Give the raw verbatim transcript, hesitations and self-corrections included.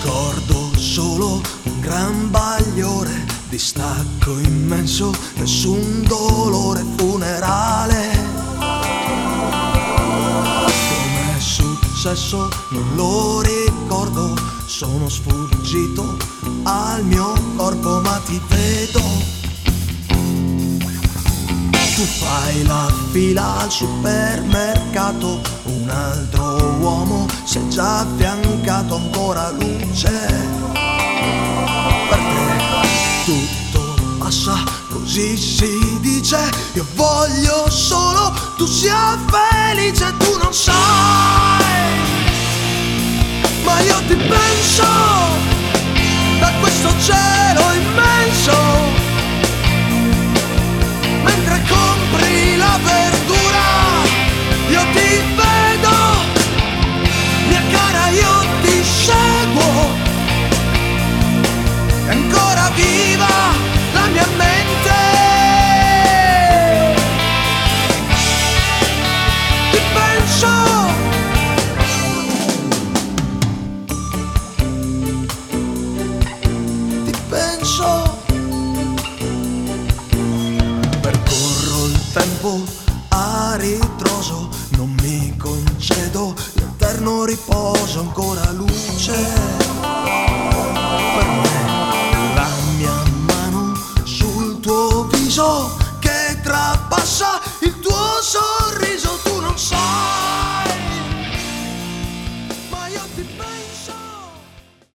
Ricordo solo un gran bagliore, distacco immenso, nessun dolore funerale. Com'è successo non lo ricordo, sono sfuggito al mio corpo ma ti vedo. Tu fai la fila al supermercato, un altro uomo si è già affiancato, ancora luce. Per te tutto passa, così si dice. Io voglio solo tu sia felice, tu non sai, ma io ti penso.